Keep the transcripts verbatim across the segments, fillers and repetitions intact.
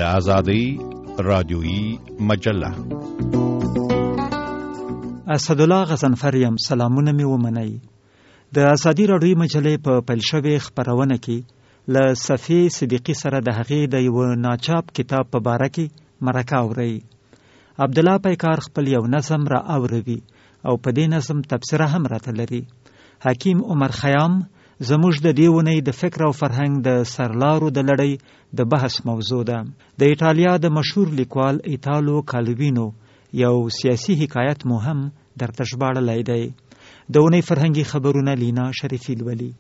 آزادی رادیویی مجله. اسدالله غضنفر یم. سلامونه می ومنئ. د آزادی رادیویی مجلې په پیل شوې خپرونه کې له صفیې صدیقي سره د هغې د یو ناچاپ کتاب په باره کې مرکه اورئ. عبدالله پیکار خپل یو نظم را اوروي او په دې نظم تبصره هم راته لري. حکیم عمر خیام زموږ د دې اونۍ د فکر او فرهنګ د سرلارو د لړۍ د بحث موضوع ده. د ایټالیا د مشهور لیکوال ایتالو کالوینو یو سیاسي حکایت مو هم درته ژباړلی دی. د اونۍ فرهنګي خبرونه لینا شریفي لولي.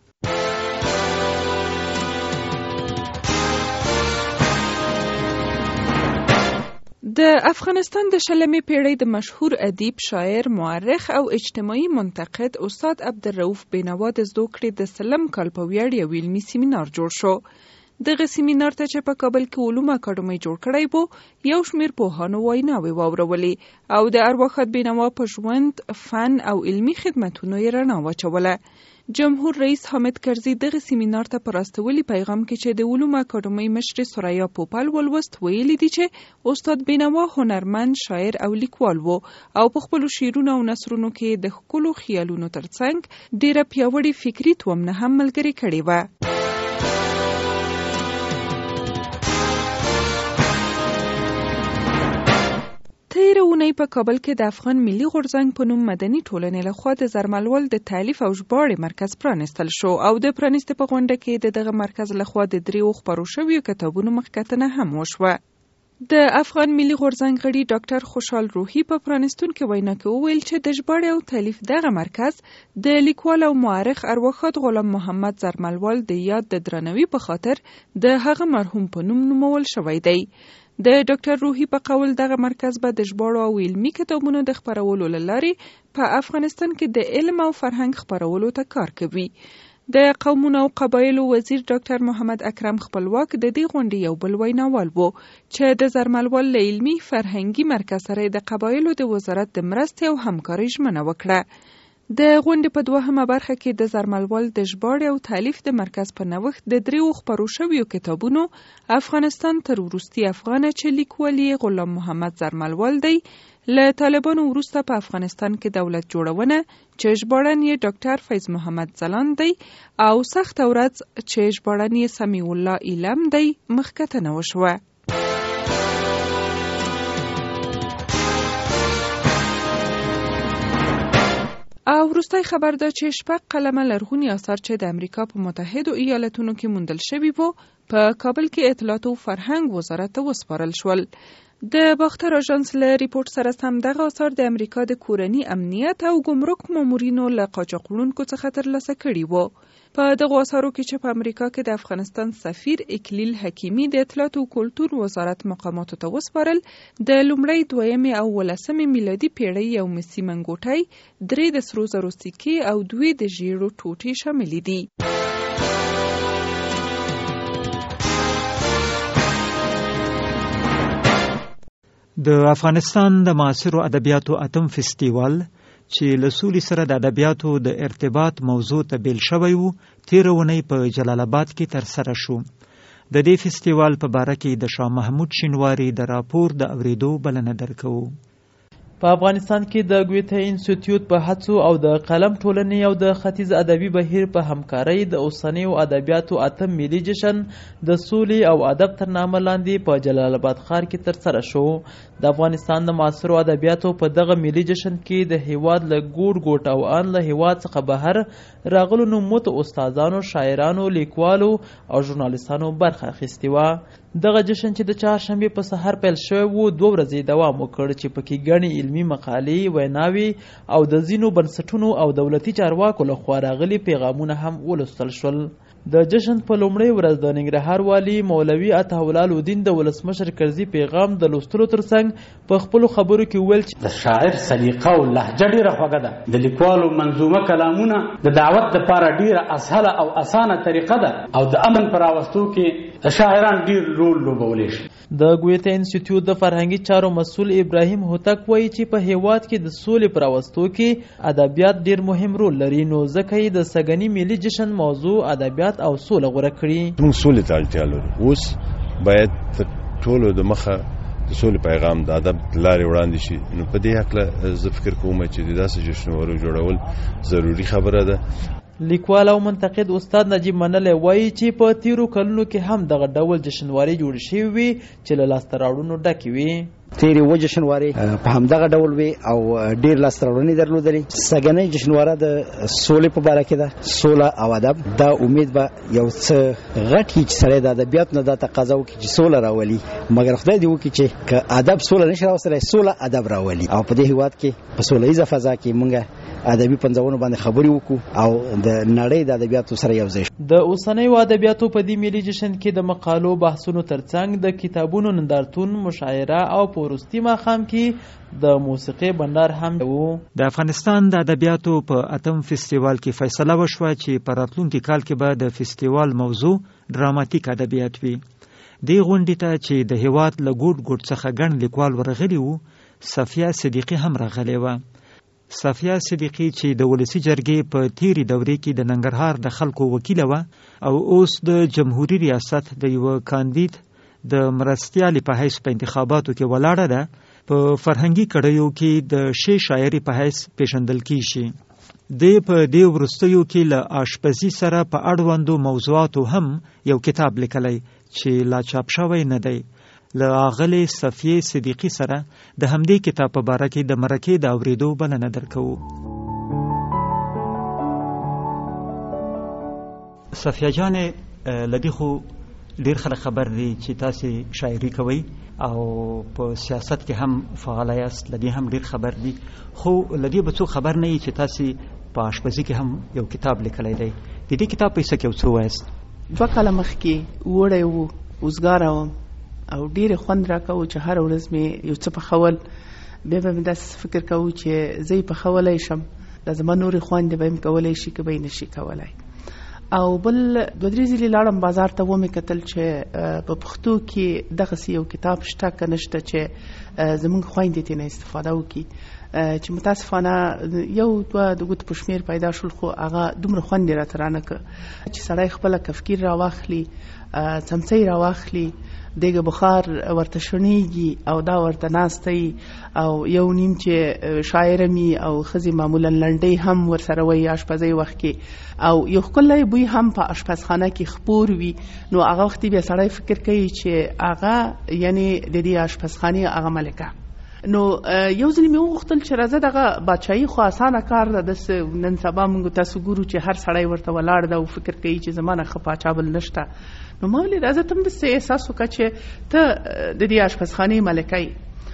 د افغانستان د شلمې پیړۍ د مشهور ادیب، شاعر، مورخ او اجتماعي منتقد استاد عبدالرؤف بینوا د زده کړې د سلم کال په ویاړ یو علمي سیمینار جوړ شو. دغه سیمینار ته چې په کابل کې علوم اکاډمۍ جوړ کړی وو، یو شمېر پوهانو ویناوې واورولې او د ارواښاد بینوا په ژوند، فن او علمي خدمتونو یې رڼا واچوله. جمهور رئیس حامد کرزي دغه سیمینار ته په راستولي پیغام کې چې د علوم اکاډمۍ مشر سوریا پوپل ولوست، ویلي دي چې استاد بینوا هنرمند، شاعر او لیکوال وو او په خپلو شعرونو او نثرونو کې د ښکلو خیالونو ترڅنګ ډیره پیاوړې فکري تومنه هم ملګرې کړې وه. تیره اونۍ په کابل کې د افغان ملي غورځنګ په نوم مدني ټولنې لخوا د زرملول د تالیف او ژباړې مرکز پرانیستل شو او د پرانیستې په غونډه کې د دغه مرکز لخوا د دریو خپرو شویو کتابونو مخکتنه هم وشوه. د افغان ملي غورځنګ غړي ډاکټر خوشحال روحي په پرانیستونکې وینا کې وویل چې د ژباړې او تالیف دغه مرکز د لیکوال او مورخ ارواښاد غلام محمد زرملول د یاد د درناوي په خاطر د هغه مرحوم په نوم نومول شوی دی. د ډاکټر روحي په قول دغه مرکز به د ژباړو او علمي کتابونو د خپرولو له لارې په افغانستان کې د علم او فرهنګ خپرولو ته کار کوي. د قومونو او قبایلو وزیر ډاکټر محمد اکرم خپلواک د دې غونډې یو بل ویناوال وو چې د زرملول له علمي فرهنګي مرکز سره د قبایلو د وزارت د مرستې او همکارۍ ژمنه وکړه. د غونډې په دوهمه برخه کې د زرملول د ژباړې او تالیف د مرکز په نوښت د دریو خپرو شویو کتابونو افغانستان تر وروستي افغانه چې لیکوال یې غلام محمد زرملول دی، له طالبانو وروسته په افغانستان کې دولت جوړونه چې ژباړن یې ډاکټر فیض محمد ځلاند دی او سخته ورځ چې ژباړن یې سمیع الله ایلم دی مخکتنه وشوه. او وروستی خبر دا چې شپږ قلمه لرغوني آثار چې د امریکا په متحدو ایالتونو کې موندل شوي وو په کابل کې اطلاعات او فرهنګ وزارت ته وسپارل شول. د باختر آژانس له ریپورت سره سم دغه آثار د امریکا د کورني امنیت او ګمرک مامورینو له قاچاقونکو څخه ترلاسه کړي وو. په دغه آثارو کې چې په امریکا کې د افغانستان سفیر اکلیل حکیمي د اطلاعات او کلتور وزارت مقاماتو ته وسپارل، د لومړۍ، دویمې او ولسمې میلادي پیړۍ یو مسي منګوټی، درې د سرو زرو سکې او دوې د ژیړو ټوټې شاملې دي. د افغانستان د معاصرو ادبیاتو اتم فستیوال چې له سولې سره د ادبیاتو د ارتباط موضوع ته بیل شوی و، تیره اونۍ په جلال آباد کې ترسره شو. د دې فستیوال په باره کې د شاه محمود شینواري د راپور د اورېدو بلنه درکوو. په افغانستان کې د ګویته انسټیټیوټ په هڅو او د قلم ټولنې او د ختیځ ادبي بهیر په همکارۍ د اوسنیو ادبیاتو اتم ملي جشن د سولې او ادب تر نامه لاندې په جلال آباد ښار کې ترسره شو. د افغانستان د معاصرو ادبیاتو په دغه ملي جشن کې د هیواد له ګوټ ګوټ او ان له هیواد څخه بهر راغلو نوموتو استادانو، شاعرانو، لیکوالو او ژورنالیستانو برخه اخیستې وه. دغه جشن چې د چهارشنبې په سحر پیل شوی و، دوه ورځې دوام وکړ چې پکې ګڼې علمي مقالې، ویناوې او د ځینو بنسټونو او دولتي چارواکو لخوا راغلي پیغامونه هم ولوستل شول. د جشن په لومړۍ ورځ د ننګرهار والي مولوي عطاالله الدین د ولسمشر کرزي پیغام د لوستلو ترڅنګ په خپلو خبرو کې وویل چې د شاعر سلیقه او لهجه ډیره خوږه ده، د لیکوالو منظومه کلامونه د دعوت لپاره ډیره اسهله او اسانه طریقه ده او د امن پر راوستو کې شاعران ډیر رول لوبولی شي. د ګویته انسټیټیوټ د فرهنګي چارو مسؤل ابراهیم هوتک وایي چې په هیواد کې د سولې پر راوستو کې ادبیات ډیر مهم رول لري، نو ځکه یې د سږني ملي جشن موضوع ادبیات او سوله غوره کړي. موږ سولې ته اړتیا لرو. اوس باید ټولو د مخه د سولې پیغام د ادب لارې وړاندې شي. نو په دې هکله زه فکر کوم چې د داسې جشنوارو جوړول ضروري خبره ده. لیکوال او منتقد استاد نجیب منلی وایي چې په تیرو کلونو کې هم دغه ډول جشنواري جوړې شوې وي چې له لاسته راوړنو ډکې وي. تیرې و جشنواري په همدغه ډول وي او ډېر لاسته راوړنې درلودلې. سږنۍ جشنواره د سولې په باره کې ده، سوله او ادب. دا امید به یو څه غټ وي چې سړی د ادبیاتو نه دا تقاضا وکړي چې سوله راولي، مګر خدای دې وکړي چې که ادب سوله نشي راوستلی، سوله ادب راولي. او په دې هېواد کې په سوله ییزه فضا کې مونږ ادبي پنځونو باندې خبرې وکړو او د نړۍ د ادبیاتو سره یو ځای. د اوسنیو ادبیاتو په دې ملي جشن کې د مقالو بحثونو ترڅنګ د کتابونو نندارتون، مشاعره او په وروستي ماښام کې د موسیقي بندر هم و. د افغانستان د ادبیاتو په اتم فستیوال کې فیصله وشوه چې په راتلونکي کال کې به د فستیوال موضوع ډراماتیک ادبیات وي. دې غونډې ته چې د هېواد له ګوټ ګوټ څخه ګڼ لیکوال ورغلي وو، صفیه صدیقي هم راغلې وه. صفیه صدیقي چې د ولسی جرګې په تیری دورې کې د ننګرهار د خلکو وکیله وه او اوس د جمهوریت ریاست د یو کاندید د مرستیالي په حیث په انتخاباتو کې ولاړه ده، په فرهنګي کړیو کې د شی شاعري په حیث پیژندل کیږي. د په دې وروستیو کې له آشپزي سره په اړوندو موضوعاتو هم یو کتاب لیکلی چې لا چاپ شوی نه دی. له اغلې صفیه صدیقي سره د همدې کتاب په باره کې د مرکې د اورېدو بلنه درکوو. صفیه جانې، لدې خو ډېر خلک خبر دي چې تاسې شاعري کوئ او په سیاست کې هم فعال یاست، لدې هم ډېر خبر دي، خو لدې به څوک خبر نه وي چې تاسې په آشپزي کې هم یو کتاب لیکلی دی. د دې کتاب په څه کې یو څه وایاست؟ دوه کاله مخکې وړی وو، وزګاره وم او ډېر خوند راکوو چې هر ورځ مې یو څه پخول. بیا به مې داسې فکر کوو چې زه یې پخولی شم، دا زما نورې خویندې به یې کولی شي که به یې نشي کولی. او بل دوه درې ځلې لاړم بازار ته، ومې کتل چې په پښتو کې دغسې یو کتاب شته که نشته چې زموږ خویندې ترې نه استفاده وکړي. چې متاسفانه یو دوه د ګوتو په شمېر پیدا شول، خو هغه دومره خوند یې راته رانه کړ چې سړی خپله کفکیر راواخلي، څمڅۍ راواخلي، دیګه بخار ورته شونیږي او دا ورته ناستی او یو نیم چې شاعر می او خزي معمولا لنډۍ هم ورسره وي آشپزۍ وخت کې، او یو ښکلی بوی هم په آشپزخانه کې خپور وي. نو هغه وخت بیا سړی فکر کوي چې هغه یعنی د دې آشپزخانې هغه ملکه. نو یو ځل مې وغوښتل چې راځه دغه بادشاهي خو اسانه کار ده، داسې نن سبا موږ تاسو ګورو چې هر سړی ورته ولاړ ده او فکر کوي چې زما نه ښه پاچا بل نشته. نو ما ویلې راځه ته هم داسې احساس وکړه چې ته د دې آشپزخانې ملکه یې.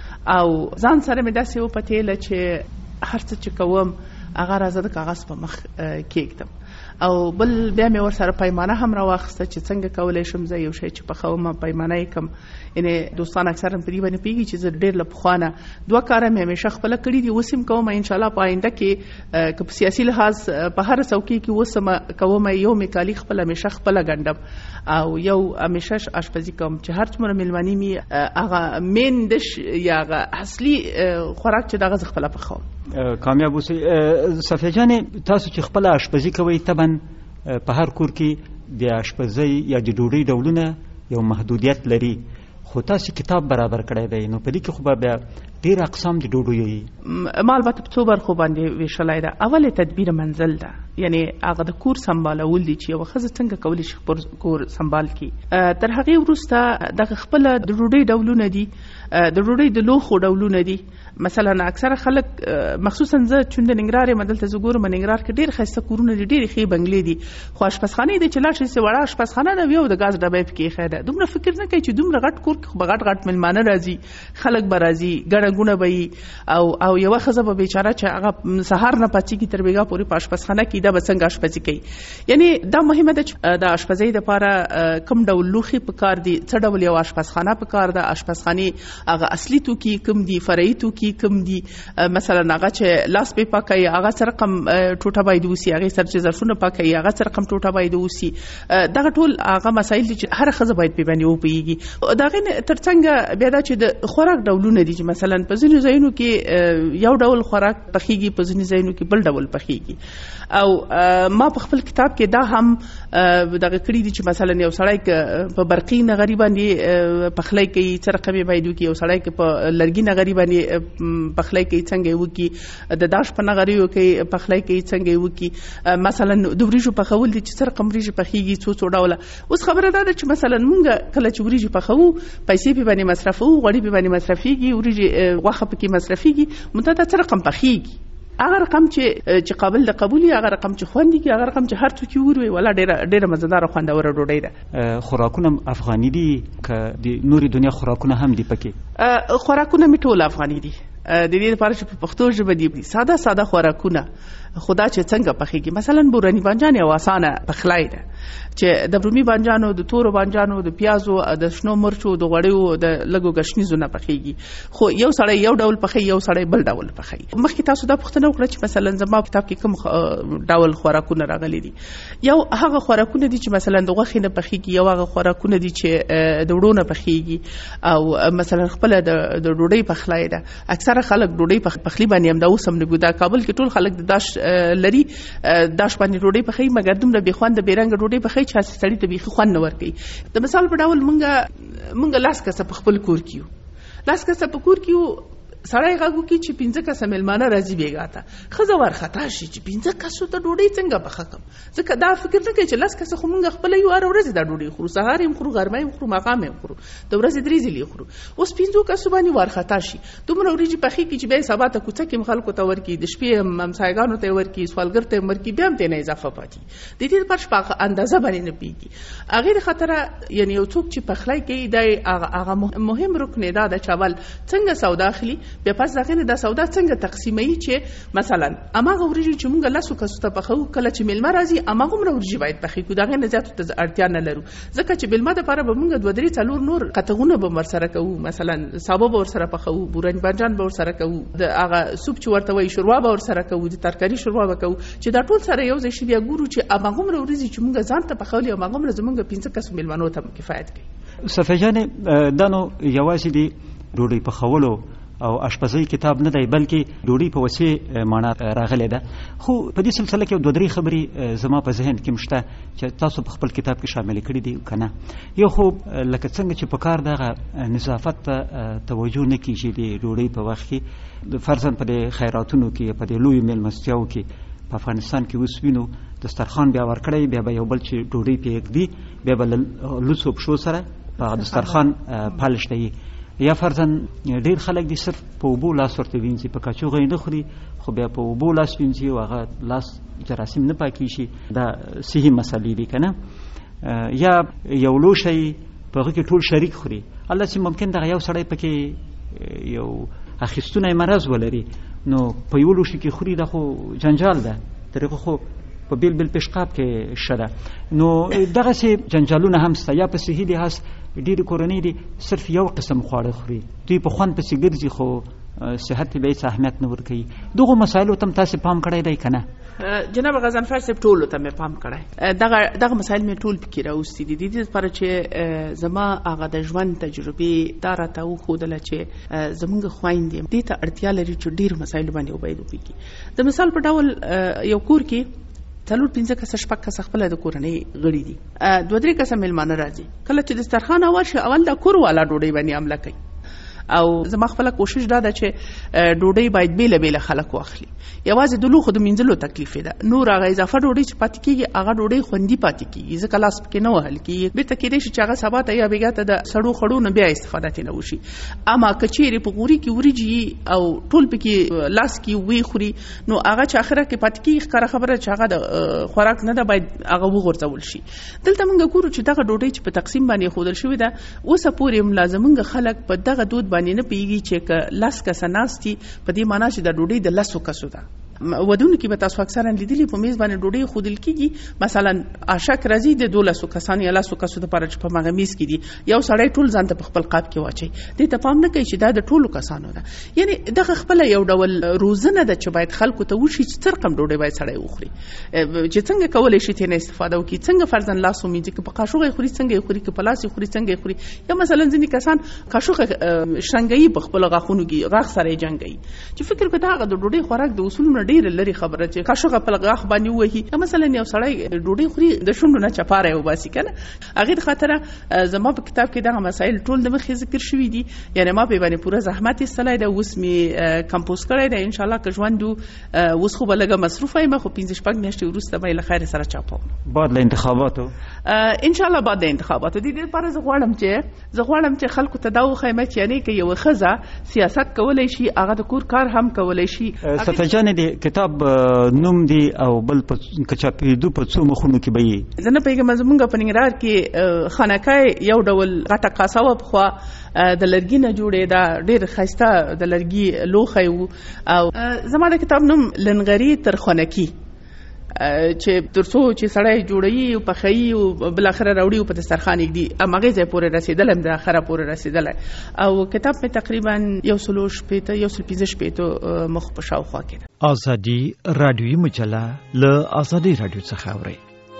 او ځان سره مې داسې وپتېله چې هر څه چې کوم هغه راځه د کاغذ په مخ کېږدم. او بل بیا مې ورسره پیمانه هم راواخیسته چې څنګه کولی شم زه یو شی چې پخوم پیمانه یې کړم. یعنې دوستان اکثرا په دې باندې پوهېږي چې زه ډېر له پخوا نه دوه کاره مې همیشه خپله کړي دي، اوس هم کوم. انشاءالله په آینده کې که په سیاسي لحاظ په هره څوکۍ کې اوس کوم، یو مې کالي خپله همیشه خپله ګنډم او یو همیشه اشپزي کوم چې هر څومره مېلماني مې هغه مین ډش یا هغه اصلي خوراک چې دغه زه خپله پخوم. کامیاب اوسئ. صفیه جانې، تاسو چې خپله اشپزي کوئ، طبعا په هر کور کې د اشپزۍ یا د ډوډۍ ډولونه یو محدودیت لري، خو تاسو کتاب برابر کړی دی، نو په دې کې خو به بیا ډېر اقسام د ډوډیو وي. ما البته په څو برخو باندې ویشلی ده. اول تدبیر منزل ده، یعنې هغه د کور سنبالول دي چې یوه ښځه څنګه کولی شي خپل کور سنبال کړي. تر هغې وروسته دغه خپله د ډوډۍ ډولونه دي، د ډوډۍ د لوښو ډولونه دي. مثلا اکثره خلک مخصوصا زه چون د ننګرهار یم، دلته زه ګورم ننګرهار کې ډېر ښایسته کورونه دي، ډېرې ښې بنګلې دي، خو اشپزخانه یې دی چې لاړ شي چې وړه اشپزخانه ده وي او د ګاز ډبی پکې ایښی ده. دومره فکر نه کوي چې دومره غټ کور کې خو به غټ غټ مېلمانه راځي، خلک به راځي، ګڼه ګوڼه به وي او او یوه ښځه به بیچاره چې هغه سهار نه پاڅېږي تر بېګا پورې په اشپزخانه کې ده به څنګه اشپزي کوي. یعنې دا مهمه ده چې د اشپزۍ دپاره کوم ډول لوښي پکار دي، څه ډول یو اشپزخانه پکار ده، اشپزخانې هغه اصلي توکي کوم دي، فرعي توکي کوم دي. مثلا هغه چې لاس پې پاکوي هغه څه رقم ټوټه باید وسي، هغې سره چې ظرفونه پاکوي هغه څه رقم ټوټه باید وسي. دغه ټول هغه مسایل دي چې هره ښځه باید پې باندې وپوهېږي. د هغې تر څنګ بیا دا چې د خوراک ډولونه دي چې مثلا په ځینو ځایونو کې یو ډول خوراک پخېږي، په ځینو ځایونو کې بل ډول پخېږي. او ما په خپل کتاب کې دا هم دغه کړي دي چې مثلا یو سړی په برقي نغري باندې پخلی کوي څه رقم یې باید وکړي، یو سړی که په لرګي نغري باندې پخلی کوي څنګه یې وکړي، د داش په نغریو کې پخلی کوي څنګه یې وکړي. مثلا د وریژو پخول دي چې څه رقم وریژې پخېږي، څو څو ډوله. اوس خبره دا ده چې مثلا مونږ کله چې وریژې پخوو پیسې پې باندې مصرفوو، غوړي پې باندې مصرفېږي، وریژې غوښه پکې مصرفېږي، مونږ ته دا څه رقم پخېږي. هغه رقم چې چې قابل د قبول وي، هغه رقم چې خوند کړي، هغه رقم چې هر څوک یې وروي، ولا ډېره ډېره مزهداره خوندوره ډوډۍ ده. خوراکونه افغاني دي که د نورې دنیا خوراکونه هم دي پکې؟ خوراکونه مې ټول افغاني دي، د دې لپاره چې په پښتو ژبه دي ساده ساده خوراکونه خدا چې څنګه پخېږي. مثلا بوراني بانجان یو اسانه پخلی ده چې د رومي بانجانو، د تورو بانجانو، د پیازو، د شنو مرچو، د غوړیو، د لږو ګشنیزو نه پخېږي. خو یو سړی یو ډول پخوي، یو سړی بل ډول پخوي. مخکې تاسو دا پوښتنه وکړه چې مثلا زما په کتاب کې کوم ډول خوراکونه راغلي دي. یو هغه خوراکونه دي چې مثلا د غوښې نه پخېږي، یو هغه خوراکونه دي چې د وړو نه پخېږي، او مثلا خپله د ډوډۍ پخلی ده. اکثره خلک ډوډۍ پخلی باندې هم دا اوس هم نه، دا کابل کې ټول خلک د داش لري، داش باندې ډوډۍ پخوي، مګر دومره بې خوند بې رنګه ډوډۍ پخوي چې هسې سړي ته بیخي خوند نه ورکوي. د مثال په ډول مونږ مونږ لاس کسه په خپل کور کې یو، لاس کسه په کور کې یو، سړی غږ وکړي چې پنځه کسه مېلمانه راځي بېګا ته، ښځه وارخطا شي چې پنځه کسو ته ډوډۍ څنګه پخه کړم. ځکه دا فکر نه کوي چې لس کسه خو مونږ خپله یو، هره ورځ دا ډوډۍ خورو، سهار یې هم خورو، غرمه یې هم خورو، ماښام یې هم خورو، د ورځې درې ځلې یې خورو. اوس پنځو کسو باندې وارخطا شي، دومره وریجې پخېږي چې بیا یې سبا ته کوڅه کې هم خلکو ته ورکړي، د شپې هم همسایګانو ته یې ورکړي، سوالګر ته یې ورکړي، بیا هم ترې نه اضافه پاتې. د دې لپاره چې په اندازه باندې نه پوهېږي. هغې د خطره یعنې یو څوک چې پخلی کوي دا هغه مهم رکن یې دا ده چې اول څنګه سودا اخلي، بیا پس د هغې نه دا سودا څنګه تقسیموي چې مثلا اماغه وریجې چې مونږ لسو کسو ته پخوو، کله چې میلمه راځي اماغومره وریجې باید پخې کړو، د هغې نه زیاتو ته اړتیا نه لرو. ځکه چې میلمه دپاره به مونږ دوه درې څلور نور قطغونه به ورسره کوو، مثلا سابه به ورسره پخوو، بوراني بانجان به ورسره کوو، د هغه سوپ چې ورته وایي شوروا به ورسره کوو، د ترکاري شوروا به کوو، چې دا ټول سره یو ځای شي بیا ګورو چې اماغومره وریجې چې مونږ ځان ته پخولي، اماغومره زمونږ پنځه کسو میلمنو ته کفایت کوي. صفیه جانې، دا نو یوازې د ډوډۍ پخولو او اشپزۍ کتاب نه دی، بلکې ډوډۍ په وسیع معنا راغلی ده. خو په دې سلسله کې یو دوه درې خبرې زما په ذهن کې شته چې تاسو په خپل کتاب کې شامل کړي دي که نه. یو خو لکه څنګه چې په کار دغه نظافت ته توجه نه کېږي د ډوډۍ په وخت کې، فرضاً په دې خیراتونو کې، په دې لویو میلمستیاو کې په افغانستان کې اوس وینو دسترخوان بیا ورکړی، بیا به یو بل چې ډوډۍ پې ږدي بیا به له لوڅو پښو سره په دسترخوان پالش دی، یا فرضاً ډېر خلک دي صرف په اوبو لاس ورته وینځي، په کاچوغه یې نه خوري خو بیا په اوبو لاس وینځي او هغه لاس جراثیم نه پاکې شي. دا صحي مسلې دي که نه؟ یا یو لوښی په هغه کې ټول شریک خوري، الله چې ممکن دغه یو سړی پکې یو اخیستونی مرض ولري، نو په یو لوښي کې خوري، دا خو جنجال ده، طریقه خو په بیل بیل پیشقاب کې شه ده. نو دغسې جنجالونه هم شته. یا په صحي لحاظ ډېرې کورنۍ دي صرف یو قسم خواړه خوري، دوی په خوند پسې ګرځي خو صحت ته به هېڅ اهمیت نه ورکوي. دغو مسایلو ته هم تاسې پام کړی دی که نه؟ جناب غضنفر صاحب ټولو ته مې پام کړی، دغه دغه مسایل مې ټول پکې راوستي دي. د دې لپاره چې زما هغه د ژوند تجربې دا راته وښودله چې زموږ خویندې دې ته اړتیا لري چې ډېرو مسایلو باندې وباید وپوهېږي. د مثال په ډول یو کور کې څلور پنځه کسه شپږ کسه خپله د کورنۍ غړي دي، دوه درې کسه میلمانه راځي. کله چې دسترخوان اول شي اول دا کور والا ډوډۍ باندې حمله کوي، او زما خپله کوشش دا ده چې ډوډۍ باید بیله بیله خلک واخلي. یوازې د لوښو د مینځلو تکلیف ده، نور هغه اضافه ډوډۍ چې پاتې کېږي هغه ډوډۍ خوندي پاتې کېږي، ځکه لاس پکې نه وهل کېږي، بېرته کېدای شي چې هغه سبا ته یا بېګا ته د سړو خړو نه بیا استفاده ترې نه وشي. اما که چېرې په غوري کې وریجې او ټول پکې لاس کې وی خوري، نو هغه چې اخره کې پاتې کېږي ښکاره خبره چې هغه د خوراک نه ده، باید هغه وغورځول شي. دلته موږ ګورو چې دغه ډوډۍ چې په تقسیم باندې ښودل شوې ده، اوسه پورې هم لا زموږ خلک په دغه دود باندې نه پوهېږي چې که لس کسه ناست دي په دې معنا چې دا ډوډۍ د لسو کسو ده، ودونو کې به تاسو اکثرا لیدلی په میز باندې ډوډۍ خودل کیږي، مثلا عاشق راځي د دولسو کسان یا لاسو کسو د پاره چې په مغه میز کې دي، یو سړی ټول ځان ته په خپل قاب کې واچي، دې ته پام نه کوي چې دا د ټولو کسانو ده. یعنی دغه خپل یو ډول روزنه ده چې باید خلکو ته وشي چې څه رقم ډوډۍ باید سړی وخوري، چې څنګه کولای شي ترې استفاده وکړي، څنګه فرضاً لاس ومینځي، که په قاشوغه خوري څنګه خوري، که په لاس خوري څنګه خوري، یا مثلا ځینې کسان قاشوغه شرنګي په خپل غاښونو کې غاښ سره جنګي، چې فکر کوي دا د ډوډۍ خوراک د اصولونو ډېر لري خبره چې قاشوغه په غاښ باندې وهي، یا مثلا یو سړی ډوډۍ خوري د شونډو نه چپاره وباسي کنه. هغه خاطر زما په کتاب کې دغه مسائل ټول د مخې ذکر شوي دي، یعنی ما په باندې پوره زحمت ایستلای دا اوس می کمپوز کړی دی، ان شاء الله که ژوندو اوس خو بلګه مصروف یم، خو پنځه شپږ میاشتې وروسته به له خیر سره چاپوم بعد له انتخاباتو ان شاء الله بعد د انتخاباتو. د دې لپاره زه غواړم چې زه غواړم چې خلکو ته دا وښیم چې یعنی که یو ښځه سیاست کولای شي، هغه د کور کار هم کولای شي. صفیه جان د کتاب نوم دی او بل په کچاپېدو په څو مخونو کې به یې زه نه پوهېږم، زمونږ په ننګرهار کې خانقاه یو ډول غټه کاسه وه پخوا د لرګي نه جوړېده، ډېر ښایسته د لرګي لوښی و. او زما د کتاب نوم لنغري تر خانکي، چې تر څو چې سړی جوړوي او پخوي او بالاخره راوړي او په دسترخوان ږدي، هماغې ځای پورې رسېدلی م د اخره پورې رسېدلی. او کتاب مې تقریبا یو سلو شپېته یو سل پنځه شپېته مخ په شاوخوا کې ده. ازادي راډیویي مجله له ازادي راډیو څخه اورئ.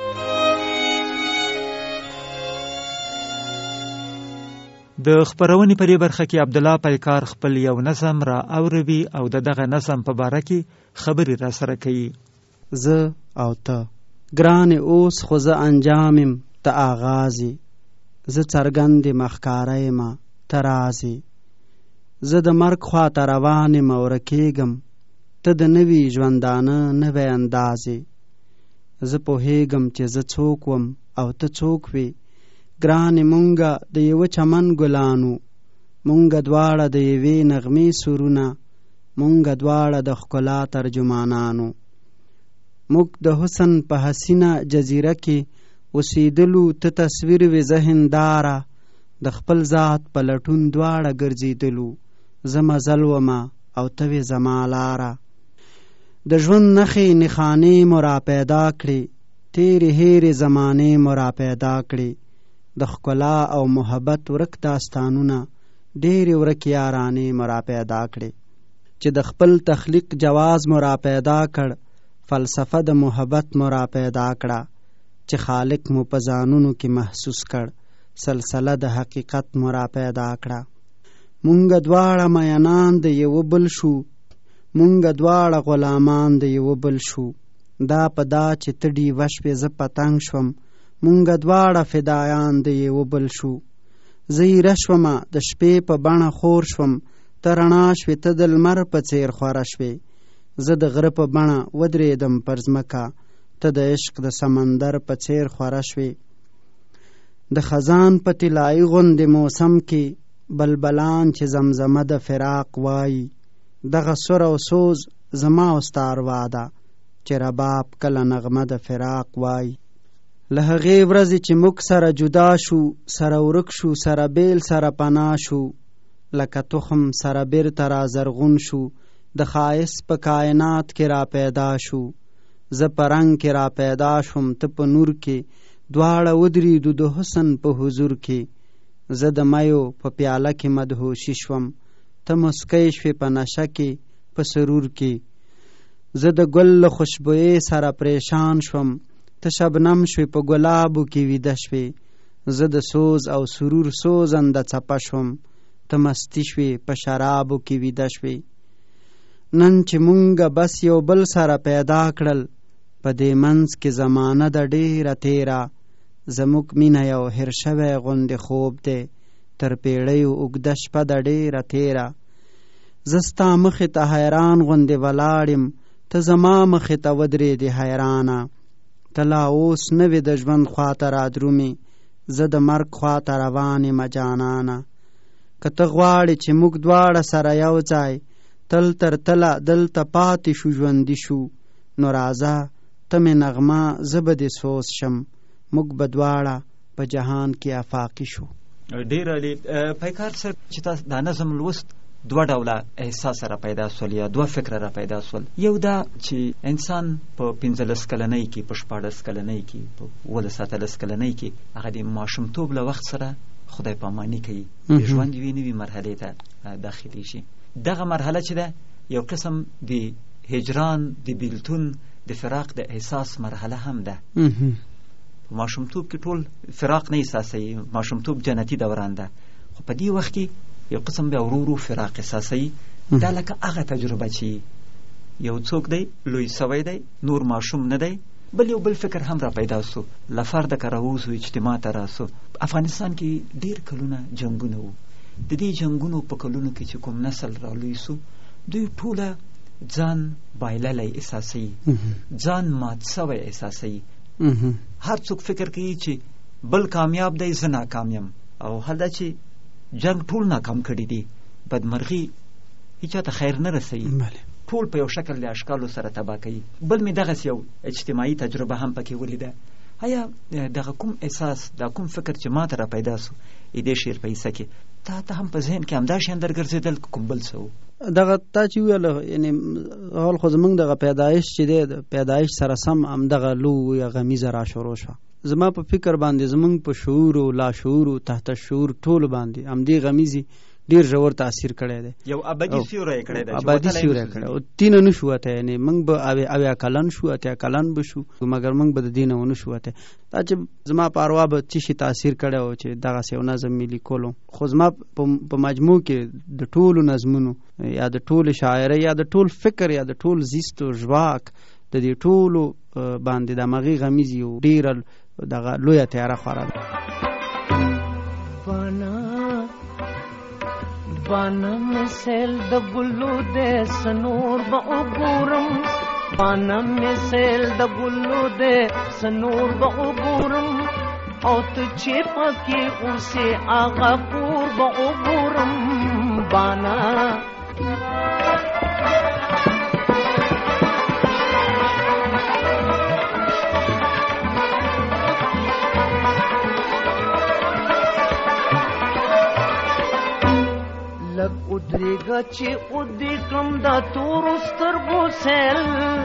د خبرونې په دې برخه کې عبدالله پیکار خپل یو نظم را اوروي او د دغه نظم په باره کې خبرې را سره کوي. زه او ته ګران اوس خو زه انجامم ته آغازي، زه څرګند مخکاره یم ته رازي، زه د مرګ خوا ته روان یم او رکېږم، ته د نوي ژوندانه نوی اندازې، زه پوهېږم چې زه څوک وم او ته څوک وې، ګرانې مونږه د یوه چمن ګلانو، مونږه دواړه د یوې نغمې سرونه، مونږه دواړه د ښکلا ترجمانانو، موږ د حسن په حسینه جزیره کې اوسېدلو، ته تصویر وې ذهن داره، د خپل ذات په لټون دواړه ګرځېدلو، زه مزل ومه او ته وې زما لاره، د ژوند نښې نښانې مو را پیدا کړې، تېرې هېرې زمانې مو را پیدا کړې، د ښکلا او محبت ورک داستانونه، ډېرې ورک یارانې مو را پیدا کړې، چې د خپل تخلیق جواز مو را پیدا کړ، فلسفه د محبت مو را پیدا کړه، چې خالق مو په ځانونو کې محسوس کړ، سلسله د حقیقت مو را پیدا کړه، مونږ دواړه مینان د یو بل شو، مونږ دواړه غلامان د یو بل شو، دا په دا چې ته ډیوه شوې زه پتنګ شوم، مونږ دواړه فدایان د یو بل شو، زه یېره شومه د شپې په بڼه خور شوم، ته رڼا شوې ته د لمر په څېر خوره شوې، زه د غره په بڼه ودرېدم پر ځمکه، ته د عشق د سمندر په څېر خوره شوې، د خزان په طلایي غوندې موسم کې بلبلان چې زمزمه د فراق وایي، دغه سور او سوز زما او ستا اروا ده، چې رباب کله نغمه د فراق وایي، له هغې ورځې چې موږ سره جدا شو، سره ورک شو، سره بیل سره پناه شو، لکه تخم سره بیرته را زرغون شو، د ښایست په کائنات کې را پیدا شو، زه په رنګ کې را پیدا شوم، ته په نور کې، دواړه ودرېدو د حسن په حضور کې، زه د میو په پیاله کې مدهوشي شوم، ته مسکی شوې په نشه کې په سرور کې، زه د ګل له خوشبویۍ سره پریشان شوم، ته شبنم شوې په ګلابو کې ویده شوې، زه د سوز او سرور سوزنده څپه شوم، ته مستی شوې په شرابو کې ویده شوې، نن چې مونږه بس یو بل سره پیدا کړل، په دې منځ کې زمانه د ډېره تیره، زموږ مینه یو هېر شوی غوندې خوب دی، تر پیړیو اوږده شپه د ډېره تیره، زه ستا مخې ته حیران غوندې ولاړ یم، ته زما مخې ته ودرېدې حیرانه، ته لا اوس نه وې د ژوند خواته را درومې، زه د مرګ خواته روان یم جانانه، که ته غواړې چې موږ دواړه سره یو ځای تل تر تله دلته پاتې شو ژوندي شو، نو راځه ته مې نغمه زه به دې سوز شم، موږ به دواړه په جهان کې افاقي شو. ډېر عالي. پیکار صاحب چې تاسو دا نظم لوست دوه ډوله احساس را پیدا سول یا دوه فکر را پیدا سول. یو دا چې انسان په پنځلس کلنۍ کې، په شپاړس کلنۍ کې، په اوولس اتلس کلنۍ کې هغه د ماشومتوب له وخت سره خدای پاماني کوي، د ژوند یوې نوې مرحلې ته داخلي شي. دغه مرحله چې ده یو قسم د هجران، د بیلتون، د فراق د احساس مرحله هم ده. په ماشومتوب کې ټول فراق نه احساسوي، ماشومتوب جنتي دوران ده، خو په دې وخت کې یو قسم بیا ورو ورو فراق احساسوي. دا لکه هغه تجربه چې یو څوک دی لوی سوی دی، نور ماشوم نه دی، بل یو بل فکر هم را پیدا سو، له فرده که راووسو اجتماع ته راسو. افغانستان کې ډیر کلونه جنګونه وو. د دې جنګونو په کلونو کې چې کوم نسل را لوی سو، دوی ټوله ځان بایللی احساسوي، ځان مات سوی احساسوي. هر څوک فکر کوي چې بل کامیاب دی، زه ناکام یم، او حال دا چې جنگ ټول ناکام کړي دي، بدمرغي هیچا ته خیر نه رسوي، ټول په یو شکل له اشکالو سره تباه کوي. بل مې دغسې یو اجتماعي تجربه هم پکې ولیده. آیا دغه کوم احساس، دا کوم فکر چې ما ته را پیدا سو دې شعر په حصه کې، تا ته هم په ذهن کې همدا شیان درګرځېدل کوم بل څه و؟ دغه تا چې ویل یعنی حال خو زمونږ دغه پیدایش چې دی، د پیدایش سره سم همدغه لویه غمیزه را شروع شوه. زما په فکر باندې زمونږ په شعور او لاشعور او تحت شعور ټول باندې همدې غمیزې ډیر ژور تاثیر کړی دی. یو ابدي سیوری کړی دی، ابدي سیوری کړی او تینه نه شو وته، یعنی موږ به اویا اویا کلن شو، اتیا کلن به شو، مګر موږ به د دینه ونه شو وته. دا چې زما په اروا به څه شي تاثیر کړی او چې دغه یو نظم ملي کولو. خو زما په مجموع کې د ټولو نظمونو یا د ټول شاعرۍ یا د ټول فکر یا د ټول زیست او ژواک د دې ټولو باندې د مغي غمیزي او ډیر دغه لویه تیاره خوره ده. بانا مثل د ګلو د سنور به وګورم، بانا مثل د ګلو د سنور به وګورم، او ته چې پکې اوسې هغه کور به وګورم. بانا لگ ادریگا چی ادی کم دا تور سترگو سیل،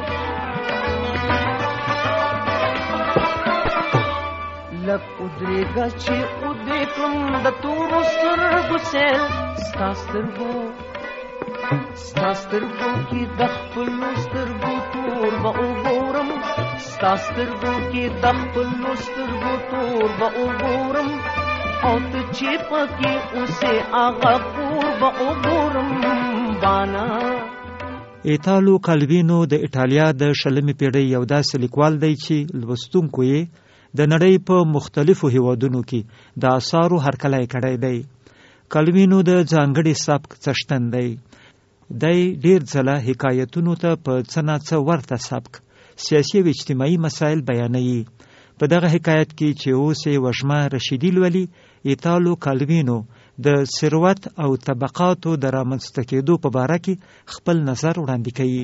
لگ ادریگا چی ادی کم دا تور سترگو سیل. ستا سترگو ستا سترگو کی دخپلو سترگو تور با اگورم، ستا سترگو کی دخپلو سترگو تور با اگورم، او ته چې پکې اوسې هغه کور به وګورم. بانا ایتالو کالوینو د ایټالیا د شلمې پیړۍ یو داسې لیکوال دی چې لوستونکو یې د نړۍ په مختلفو هیوادونو کې د آثارو هرکلی کړی دی. کالوینو د ځانګړي سبک څښتن دی. دی ډیر ځله حکایتونو ته په څه ناڅه ورته سبک سیاسي او اجتماعي مسایل بیانوي. په دغه حکایت کې چې اوس یې وشمه رشیدي لولي، ایتالو کالوینو د ثروت او طبقاتو د رامنځته کېدو په باره کې خپل نظر وړاندې کوي.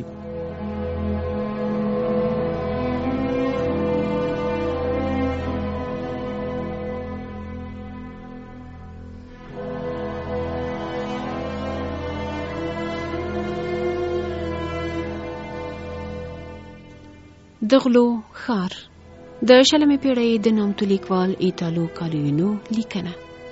د غلو ښار د شلمې پیړۍ د نامتو لیکوال ایتالو کالوینو لیکنه.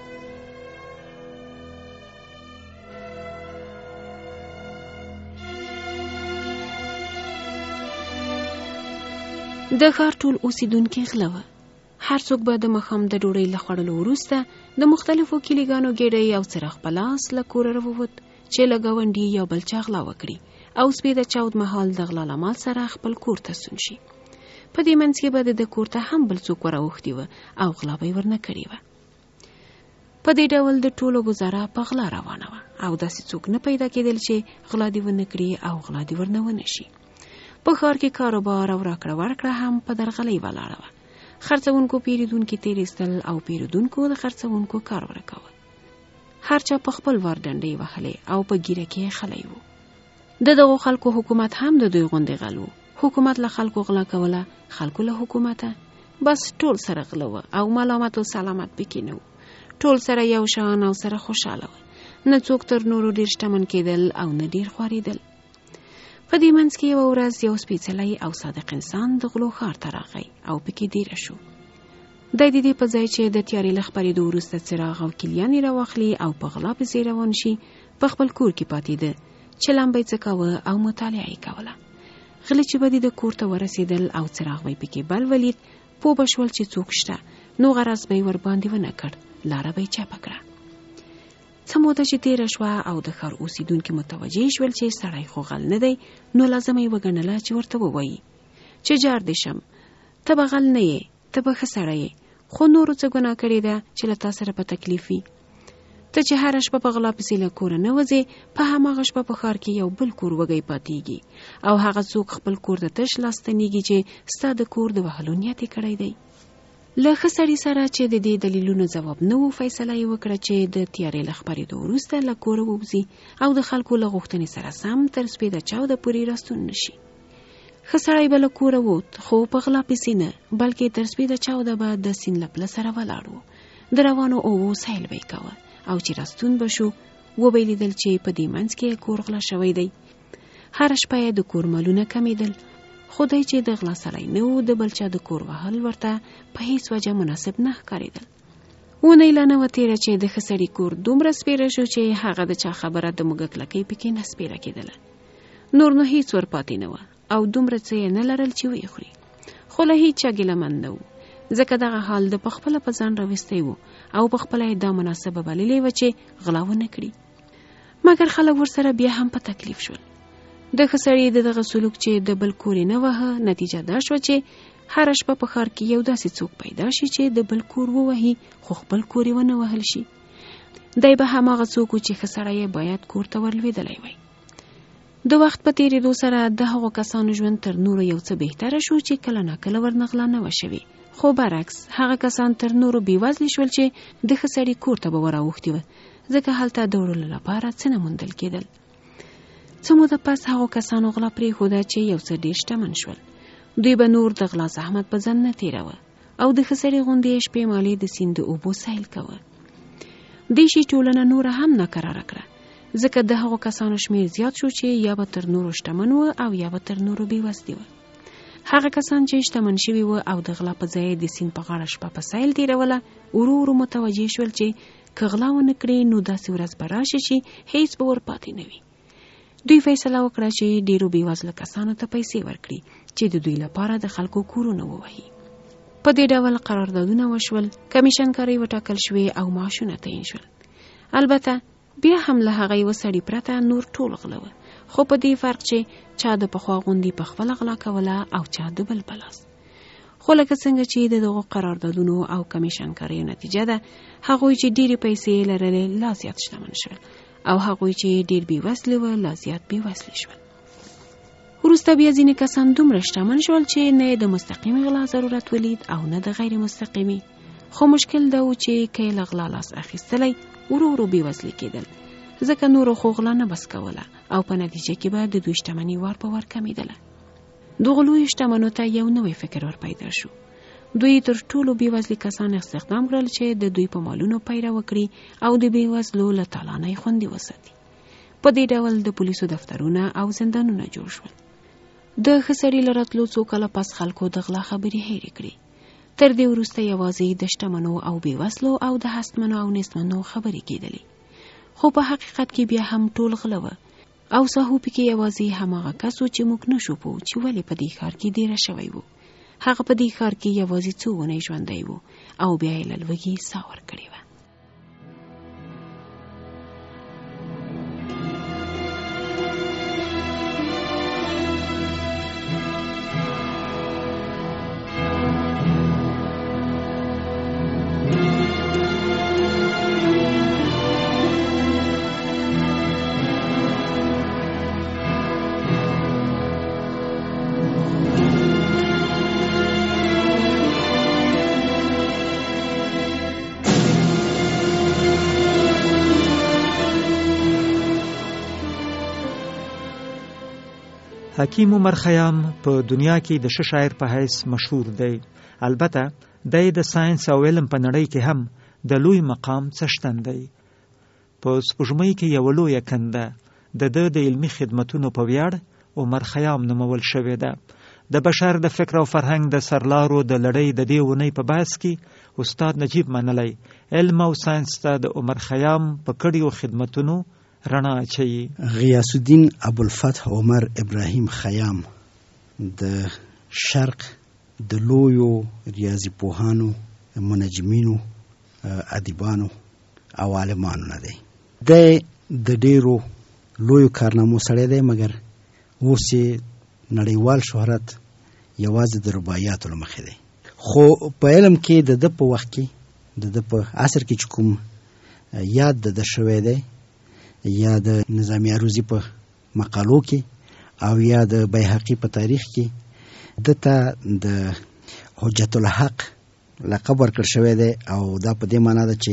د ښار ټول اوسیدونکي غله وه. هر څوک به د ماښام د ډوډۍ له خوړلو وروسته د مختلفو کلیګانو ګېډۍ او څراغ په لاس له کوره راووت چې له ګاونډي یا بل چا غلا وکړي او سپې د چاود مهال د غلا له مال سره خپل کور ته ستون شي. په دې منځ کې به د کور ته هم بل څوک وراوښتي وه او غلا به یې ورنه کړې وه. په دې ډول د ټولو ګزاره په غلا روانه وه او داسې څوک نه پیدا کېدل چې غلا دې ونه کړي او غلا دې ورنه ونه شي. په ښار کې کاروبار او راکړه ورکړه هم په درغلۍ ولاړه وه. خرڅونکو پیرودونکي تېرېستل او پیرودونکو د خرڅونکو کار ورکاوه. هر چا په خپل وار ډنډې وهلې او په ګیره کې خلی و. د دغو خلکو حکومت هم د دوی غوندې غل و. حکومت له خلکو غلا کوله، خلکو له حکومته. بس ټول سره غله وه او ملامت او سلامت پکې نه و. ټول سره یو شان او سره خوشحاله وه. نه څوک تر نورو ډیر شتمن کېدل او نه ډیر خوارېدل. په دې منځ کې یوه ورځ یو سپېڅلی او صادق انسان د غلو ښار ته راغی او پکې دیره شو. دی د دې په ځای چې د تیارې له خپرېدو وروسته څراغ او کیلیان یې راواخلي او په غلا پسې روان شي، په خپل کور کې پاتېده چې لمبه یې څکاوه او مطالعه یې کوله. غله چې به د کور ته ورسېدل او څراغ به یې پکې بل ولید، پوه به شول چې څوک شته، نو غرض به یې ورباندې ونه کړ، لاره به یې چپه کړه. څه موده چې تېره شوه او د ښار اوسېدونکي متوجه شول چې سړی خو غل نه دی، نو لازمه یې وګڼله چې ورته ووایي چې جار دې شم، ته به غل نه یې، ته به ښه سړی یې، خو نورو څه ګناه کړې ده چې له تا سره په تکلیف وي. ته چې هره شپه په غلا پسې له کوره نه وځې، په هماغه شپه په ښار کې یو بل کور وږی پاتېږي او هغه څوک خپل کور ته تش لاس ستنېږي چې ستا د کور د وهلو نیت یې کړی دی. له ښه سړي سره چې د دې دلیلونو ځواب نه و، فیصله یې وکړه چې د تیارې له خپرېدو وروسته له کوره ووځي او د خلکو له غوښتنې سره سم تر سپېده چاوده پورې راستون نه شي. ښه سړی به له کوره ووت، خو په غلا پسې نه، بلکې تر سپېده چاوده به د سیند له پله سره ولاړ و. د روانو اوبو سیل به یې کوه او چې راستون به شو، وبه یې لیدل چې په دې منځ کې کور غلا شوی دی. هره شپه یې د کور مالونه کمېدل، خو دی چې د غلا سړی نه و، د بل چا د کور وهل ورته په هیڅ وجه مناسب نه ښکارېدل. اونۍ لا نه وه تېره چې د ښه سړي کور دومره سپېره شو چې هغه د چا خبره د موږک لکۍ پکې نه سپېره کېدله. نور نو هیڅ ور پاتې نه وه او دومره څه یې نه لرل چې ویې خوري، خو له هیڅ چا ګیلهمن نه و، ځکه دغه حال د پخپله په ځان راوستی و او پخپله یې دا مناسبه بللې وه چې غلا ونه کړي. مګر خلک ورسره بیا هم په تکلیف شول. د ښه سړي د دغه سلوک چې د بل کور یې نه وهه، نتیجه دا شوه چې هره شپه په ښار کې یو داسې څوک پیدا شي چې د بل کور ووهي، خو خپل کور یې ونه وهل شي. دی به هماغه څوک و چې ښه سړی یې باید کور ته ورلوېدلی وی. د وخت په تېرېدو سره د هغو کسانو ژوند تر نورو یو څه بهتره شو چې کله ناکله ورنه غلا نه وه شوې، خو برعکس هغه کسان تر نورو بېوزلي شول چې د ښه سړي کور ته به وراوښتي وه، ځکه هلته د وړلو لپاره څه نه موندل کېدل. څه موده پس هغو کسانو غلا پرېښوده چې یو څه ډېر شتمن شول. دوی به نور د غلا زحمت په ځان نه تېروه او د ښه سړي غوندې یې شپې مالې د سیند د اوبو سیل کوه. دې شي ټولنه نوره هم ناکراره کړه، ځکه د هغو کسانو شمېر زیات شو چې یا به تر نورو شتمن وه او یا به تر نورو بېوزلي وه. هغه کسان چې شتمن شوي وه او د غلا په ځای د سیند په غاړه شپه په سیل تېروله، ورو ورو متوجه شول چې که غلا ونه کړي نو داسې ورځ به راشي چې هیڅ به ور پاتې نه وي. دوی فیصله وکړه چې ډېرو بېوزله کسانو ته پیسې ورکړي چې د دوی لپاره د خلکو کورونه ووهي. په دې ډول قراردادونه وشول، کمیشنکارۍ وټاکل شوې او معاشونه تعیین شول. البته بیا هم له هغه یوه سړي پرته نور ټول غله وه، خو په دې فرق چې چا د پخوا غوندې په خپله غلا کوله او چا د بل په لاس. خو لکه څنګه چې د دغو قراردادونو او کمیشنکاریو نتیجه ده، هغوی چې ډېرې پیسې لرلې لا زیات شتمن شول او هغوی چې ډېر بېوزلي وه لا زیات بېوزلي شول. وروسته بیا ځینې کسان دومره شتمن شول چې نه یې د مستقیمې غلا ضرورت ولید او نه د غیر مستقیمې، خو مشکل دا و چې که یې له غلا لاس اخیستلی، ورو ورو بېوزلي کېدل، ځکه نورو خو غلا نه بس کوله او په نتیجه کې به د دوی شتمني وار په وار کمېدله. دغو لویو شتمنو ته یو نوی فکر ور پیدا شو. دوی تر ټولو بېوزلي کسان استخدام کړل چې د دوی په مالونو پیره وکړي او د بېوزلو له تالانه یې خوندي وساتي. په دې ډول د پولیسو دفترونه او زندانونه جوړ شول. د ښه سړي له راتلو څو کاله پس خلکو د غلا خبرې هېرې کړې. تر دې وروسته یوازې د شتمنو او بېوزلو او د هستمنو او نیستمنو خبرې کېدلې، خو په حقیقت کې بیا هم ټول غله وه او ساهو پکې یوازې هماغه کس و چې موږ نشو پوه چې ولې په دې ښار کې دیره شوی و. هغه په دې ښار کې یوازې څو اونۍ ژوندی و او بیا یې له لوږې ساه ورکړې وه. حکیم عمر خیام په دنیا کې د ښه شاعر په حیث مشهور دی. البته دی د ساينس او علم په نړۍ کې هم د لوی مقام څښتن دی. په سپوږمۍ کې یوه لویه کنده د ده د علمي خدمتونو په ویاړ عمر خیام نومول شوې ده. د بشر د فکر او فرهنګ د سرلارو د لړۍ د دې اونۍ په بحث کې استاد نجیب منلی علم او ساینس ته د عمر خیام په کړیو خدمتونو رڼا اچوي. غیاث الدین ابوالفتح عمر ابراهیم خیام د شرق د لویو ریاضي پوهانو، منجمینو، ادیبانو او عالمانو نه دی. د ډیرو لویو کارنامو سره دی، مګر اوس نړیوال شهرت یوازې د رباعیاتو له مخې دی. خو په علم کې د ده په وخت کې د ده په عصر کې چې کوم یاد د ده شوی دی، یا د نظامی عروضی په مقالو کې او یا د بیهقي په تاریخ کې د ته د حجت الحق لقب ورکړ شوی دی، او دا په دې معنا ده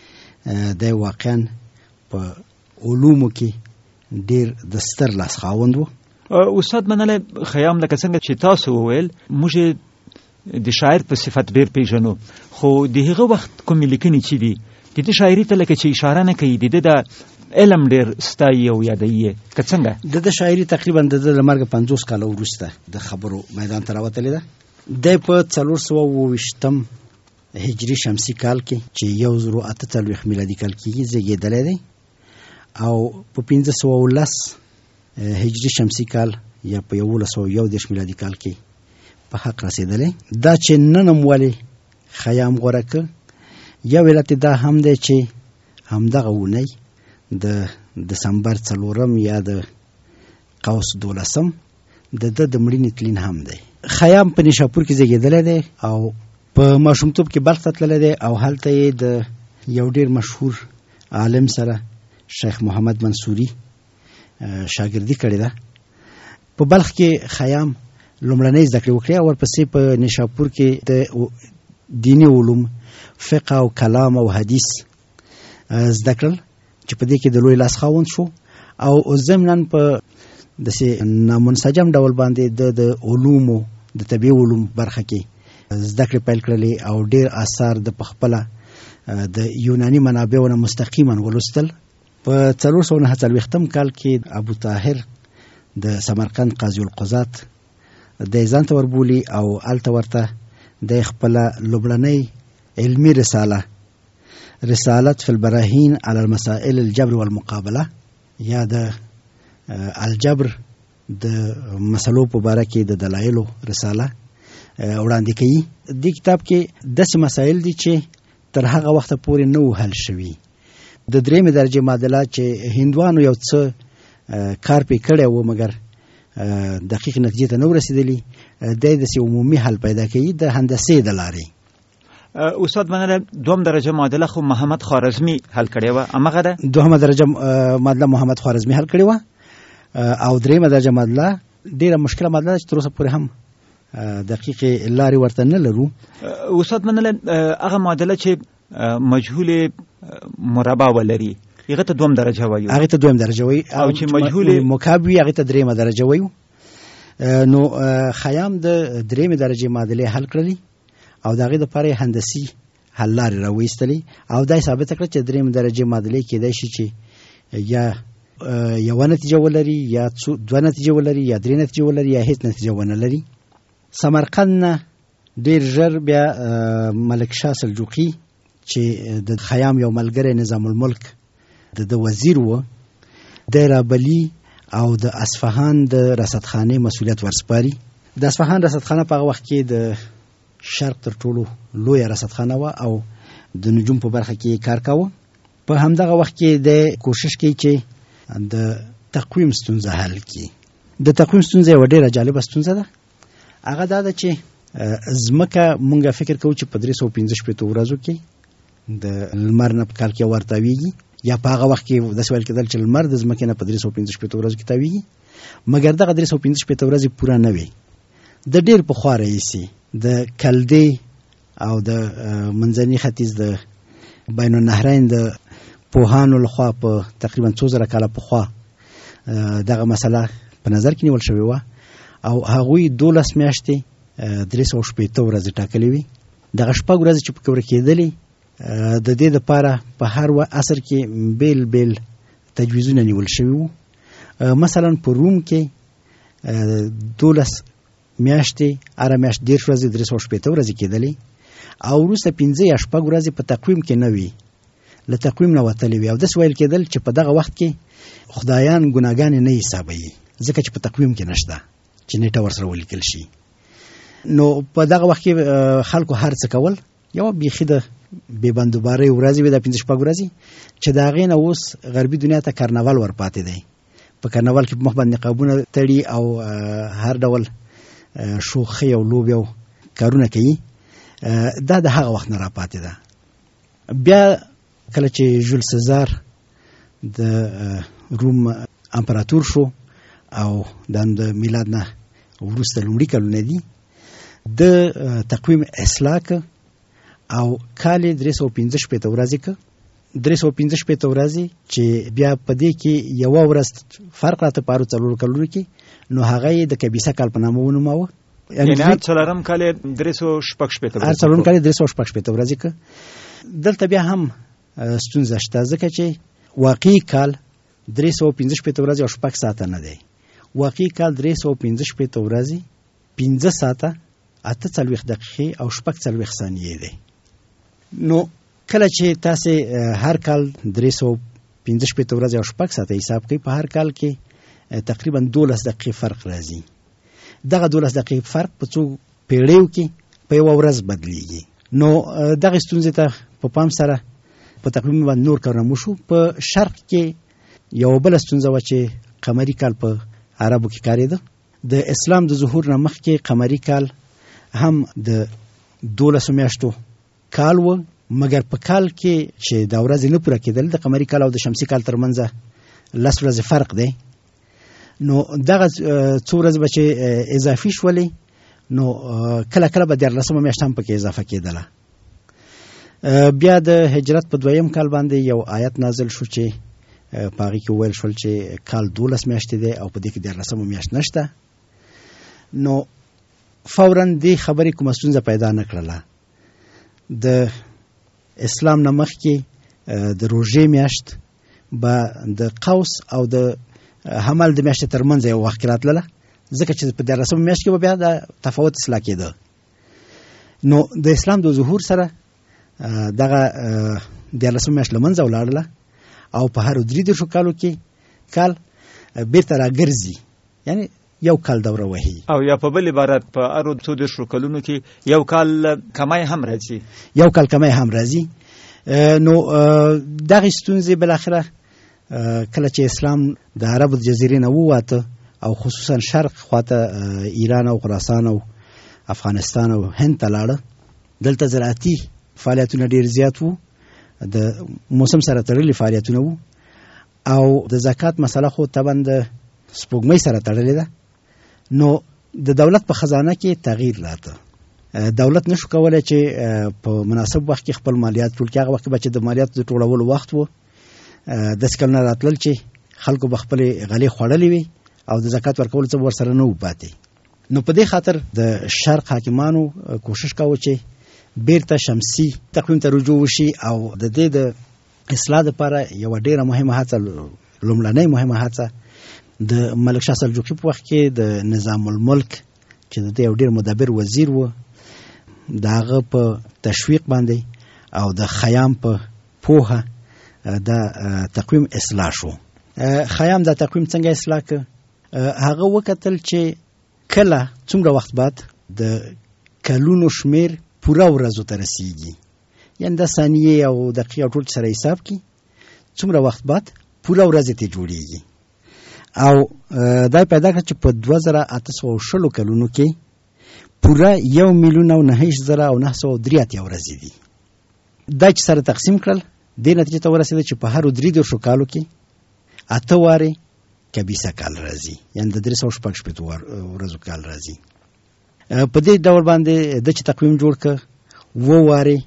چې دی واقعا په علومو کې ډیر د ستر لاس خاوند و. استاد منلی خیام لکه څنګه چې تاسو وویل موږ د شاعر په صفت ډیر پیژنو، خو د هغه وخت کومې لیکنې چې دي د دې شاعري ته لکه چې اشاره نه کوي، د ده د علم ډیر ستایي او یادوي که څنګه؟ د ده شاعري تقریبا د ده له مرګه پنځوس کاله وروسته د خبرو میدان ته راوتلې ده. دی په څلور سوه اووه ویشتم هجري شمسي کال کې چې یو زرو اته څلوېښت میلادي کال کېږي زیږېدلی دی، او په پنځه سوه اوولس هجري شمسي کال یا په یولس سوه یو دېرش میلادي کال کې په حق رسېدلی. دا چې نن هم ولې خیام غوره کړ، یو علت دا هم دی چې همدغه اونۍ د دسمبر څلورم یا د قوس دولسم د ده د مړینې تلین هم دی. خیام په نیشاپور کې زیږېدلی دی او په ماشومتوب کې بلخ ته تللی دی، او هلته یې د یو ډېر مشهور عالم سره شیخ محمد منصوري شاګردي کړې ده. په بلخ کې خیام لومړنۍ زده کړې وکړې، او ورپسې په نیشاپور کې د دیني علوم، فقه او کلام او حدیث زده کړل چې په دې کې د لوی لاس خاوند شو، او ضمناً په داسې نامنسجم ډول باندې د د علومو د طبیعي علوم برخه کې زده کړې پیل کړلې، او ډېر آثار د پخپله د یوناني منابعو نه مستقیما ولوستل. په څلور سوه نهه څلوېښتم کال کې ابو طاهر د سمرقند قاضي القضات دی ځان ته وربولي، او هلته ورته د خپله لومړنۍ علمي رساله رسالت فی البراهین علی المسائل الجبر والمقابله یا د الجبر د مسلو په باره کې د دلایلو رساله وړاندې کوي. دې کتاب کې داسې مسایل دي چې تر هغه وخته پورې نه وو حل شوي. د درېیمې درجې معادله چې هندوانو یو څه کار پې کړی و، مګر دقیق نتیجې ته نه ورسېدلي، دی داسې عمومي حل پیدا کوي د هندسې د لارې. استاد منلی دوم درجه معادله خو محمد خوارزمي حل کړې وه، همغه ده؟ دوهمه درجه معادله محمد خوارزمي حل کړې وه، او درېیمه درجه معادله ډېره مشکله معادله ده چې تر اوسه پورې هم دقیقې لارې ورته نه لرو. استاد منلی هغه معادله چې مجهول مربع ولري هغه ته دوم درجه وایو؟ هغه ته دویم درجه وایي، او چې مجهول مکعب وي هغه ته درېیمه درجه وایو. نو خیام د درېیمې درجې معادلې حل کړلې، او د هغې دپاره یې هندسي حل لارې راویستلې، او دا یې ثابته کړه چې درېیمې درجې معادلې کېدای شي چې یا یوه نتیجه ولري، یا دوه نتیجې ولري، یا درې نتیجې ولري، یا هیڅ نتیجه ونه لري. سمرقند نه ډېر ژر بیا ملک شاه سلجوقي چې د خیام یو ملګری نظام الملک د د وزیر و، دی رابلي او د اصفهان د رصدخانې مسؤلیت ورسپاري. د اصفهان رصدخانه په هغه وخت کې د شرق تر ټولو لویه رصدخانه وه، او د نجوم په برخه کې کار کاوه. په همدغه وخت کې د کوشش کوي چې د تقویم ستونزه حل کړي. د تقویم ستونزه یوه ډېره جالبه ستونزه ده. هغه دا ده چې ځمکه مونږ فکر کوو چې په درې سوه پنځه شپېتو ورځو کې د لمر نه په کال کې ورتاویږي، یا په هغه وخت کې داسې ویل کېدل چې لمر د ځمکې نه په درې سوه پنځه شپېتو ورځو کې تاویږي، مګر دغه درې سوه پنځه شپېته ورځې پوره نه وي. د ډېر پخوا راهیسې د کلدې او د منځني ختیځ د بین النهرین د پوهانو لخوا په تقریبا څو زره کاله پخوا دغه مسله په نظر کې نیول شوې وه، او هغوی دولس میاشتې درې سوه شپېته ورځې ټاکلې وي. دغه شپږ ورځې چې پکې ورکېدلې د دې لپاره په هر عصر کې بیل بیل تجویزونه نیول شوي وو. مثلا په روم کې دولس میاشتې هره میاشت دېرش ورځې درې سوه شپېته ورځې کېدلې او وروسته پنځه یا شپږ ورځې په تقویم کې نه وي، له تقویم نه وتلې وي او داسې ویل کېدل چې په دغه وخت کې خدایان ګناګانې نه حسابوي ځکه چې په تقویم کې نشته چې نیټه ورسره ولیکل شي. نو په دغه وخت کې خلکو هر څه کول، یو بیخي د بې بندوبارۍ ورځې وي، د پنځه شپږ ورځې چې د هغې نه اوس غربي دنیا ته کارناول ورپاتې دی. په کارناول کې په مخ باندې نقابونه تړي او هر ډول شوخۍ او لوبې او کارونه کوي. دا د هغه وخت نه راپاتې ده. بیا کله چې ژول سزار د روم امپراتور شو او د میلاد نه وروسته لومړي کلونه دي، د تقویم اصلاح که او کال یې درې سوه پنځه شپېته ورځې که درې سوه پنځه شپېته ورځې چې بیا په دې کې یوه ورځ فرق راته په هرو څلورو کلونو کې، نو هغه یې د کبیسه کال په نامه ونوماوه. یعنې هر څلورم کال یې درې سوه شپږ شپېته هر څلورم کال یې درې سوه شپږ شپېته ورځې که. دلته بیا هم ستونزه شته ځکه چې واقعي کال درې سوه پنځه شپېته ورځې او شپږ ساعته نه دی. واقعي کال درې سوه پنځه شپېته ورځې پنځه ساعته اته څلوېښت دقیقې او شپږ څلوېښت ثانیې دی. نو کله چې تاسې هر کال درې سوه پنځه شپېته ورځې او شپږ ساعته حساب کوئ، په هر کال کې تقریبا دولس دقیقې فرق راځي. دغه دولس دقیقې فرق په څو پیړیو کې په یوه ورځ بدلیږي. نو دغه ستونزې ته په پام سره په تقویم باندې نور کارونه وشو. په شرق کې یوه بله ستونزه وه چې قمري کال په عربو کې کارېده. د اسلام د ظهور نه مخکې قمري کال هم د دولسو میاشتو کال و، مګر په کال کې چې دا ورځې نه پوره کېدل، د قمري کال او د شمسي کال ترمنځه لس ورځې فرق دی. نو دغه څو ورځې به چې اضافي شولې، نو کله کله به دیارلسمه میاشت هم پکې اضافه کېدله. بیا د هجرت په دویم کال باندې یو آیت نازل شو چې په هغې کې وویل شول چې کال دولس میاشتې دی او په دې کې دیارلسمه میاشت نشته. نو فوراً دې خبرې کومه ستونزه پیدا نه کړله. د اسلام نه مخکې د روژې میاشت به د قوس او د حمل د میاشتې ترمنځ یو وخت کې راتلله، ځکه چې په دیارلسمه میاشت کې به بیا د تفاوت اصلاح کېده. نو د اسلام د ظهور سره دغه دیارلسمه میاشت له منځه ولاړله او په هرو درې دېرشو کالو کې کال بیرته راګرځي، یعنی یو کال دوره وهي. او یا په بل عبارت په هرو څو دېرشو کلونو کې یو کال کمی هم راځي یو کال کمی هم راځي. نو دغه ستونزې بالاخره کله چې اسلام د عربو د جزیرې نه وواته او خصوصا شرق خواته ایران او خراسان او افغانستان او هند ته لاړه، دلته زراعتي فعالیتونه ډیر زیات وو، د موسم سره تړلي فعالیتونه وو او د زکات مسله خو طبعا د سپوږمۍ سره تړلې ده. نو د دولت په خزانه کې تغییر راته. دولت نشو کولای چې په مناسب وخت کې خپل مالیات ټول کړي. هغه وخت به چې د مالیاتو د ټولولو وخت وو، داسې کلونه راتلل چې خلکو به خپلې غلې خوړلې وي او د زکات ورکولو څه ورسره نه و پاتې. نو په دې خاطر د شرق حاکمانو کوشش کاوه چې بیرته شمسي تقویم ته رجوع وشي او د دې د اصلاح لپاره یوه ډیره مهمه هڅه، لومړنۍ مهمه هڅه د ملک شاه سلجوقي په وخت کې د نظام الملک چې د دې یو ډیر مدبر وزیر و، د هغه په تشویق باندې او د خیام په پوهه د تقویم اصلاح شو. خیام د تقویم څنګه اصلاح که؟ هغه وکتل چې کله څومره وخت بعد د کلونو شمیر پوره ورځو ته رسیږي، یعنی د ثانیې او دقیقې او ټول سره حساب کی څومره وخت بعد پوره ورځ ته جوړیږي. او دا پیدا کړ چې په دوه زره اته سوه شلو کلونو کې پوره یو میلیون او نهه زره او نهه سوه درې اتیا ورځې دي. دا چې سره تقسیم کړل دې نتیجې ته ورسېده چې په هرو درې دېرشو کالو کې اته وارې کبیسه کال راځي، یعنی د درې سوه شپږ شپېتو ورځو کال راځي. په دې ډول باندې د چې تقویم جوړ کړ، اووه وارې